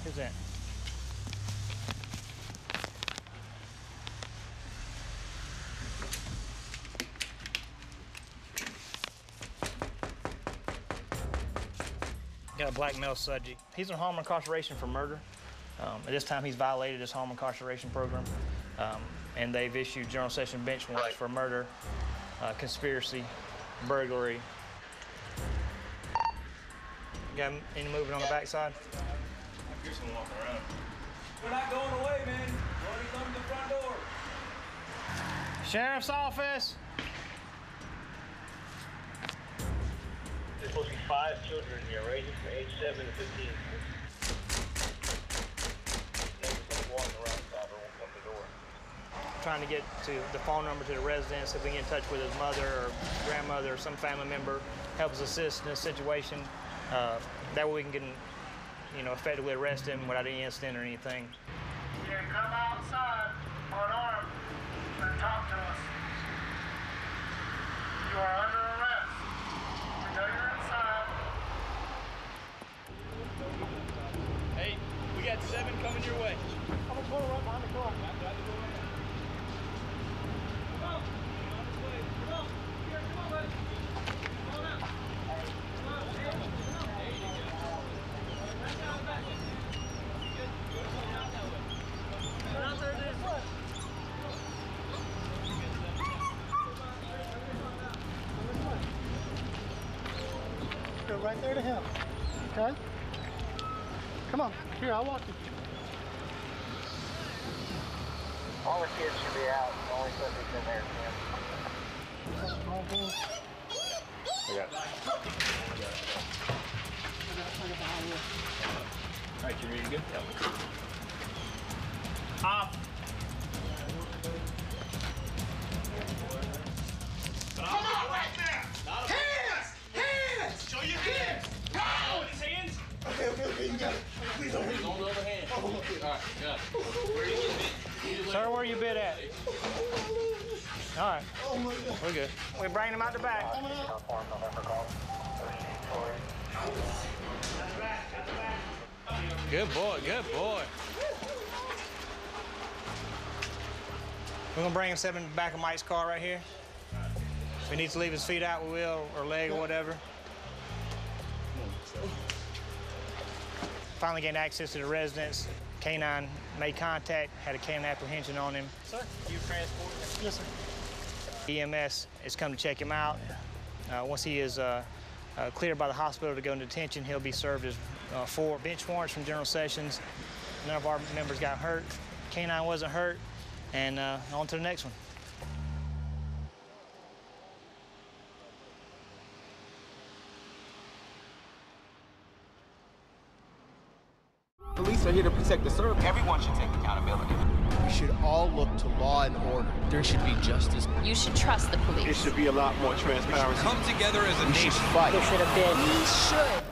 Who's that? Got a black male subject. He's on home incarceration for murder. At this time, he's violated his home incarceration program, and they've issued General Session bench warrants for murder, conspiracy, burglary. Got any movement on the backside? I hear someone walking around. We're not going away, man. We're already coming to the front door. Sheriff's office. There's supposed to be 5 children here, ranging from age 7 to 15. Someone walking around the side won't come to the door. Trying to get to the phone number to the residence, if we can get in touch with his mother or grandmother or some family member, help us assist in this situation. That way we can get, effectively arrest him without any incident or anything. Yeah, come outside unarmed and talk to us. You are under arrest. We know you're inside. Hey, we got 7 coming your way. I'm going to pull right behind the car. Go right there to him, okay? Come on, here, I'll walk you. All the kids should be out. The only stuff that's in there is him. All right, you ready to go? Off. Come on, right there! Hands! Hands! Show your hands! Go! His hands! Okay, you got it. Please don't hit me. On the other hand. All right, got it. Where are you getting? Sir, where you bit at? All right. Oh my God. We're good. We bring him out the back. Good boy, good boy. We're gonna bring him 7 back of Mike's car right here. If he needs to leave his feet out, we will, or leg or whatever. Finally gained access to the residence. K-9 made contact, had a K-9 apprehension on him. Sir, you transport him? Yes, sir. EMS has come to check him out. Once he is cleared by the hospital to go into detention, he'll be served as 4 bench warrants from General Sessions. None of our members got hurt. K-9 wasn't hurt, and on to the next one. Police are here to protect the service. Everyone should take accountability. We should all look to law and order. There should be justice. You should trust the police. It should be a lot more transparency. Come together as a nation. Fight. There should have been. We should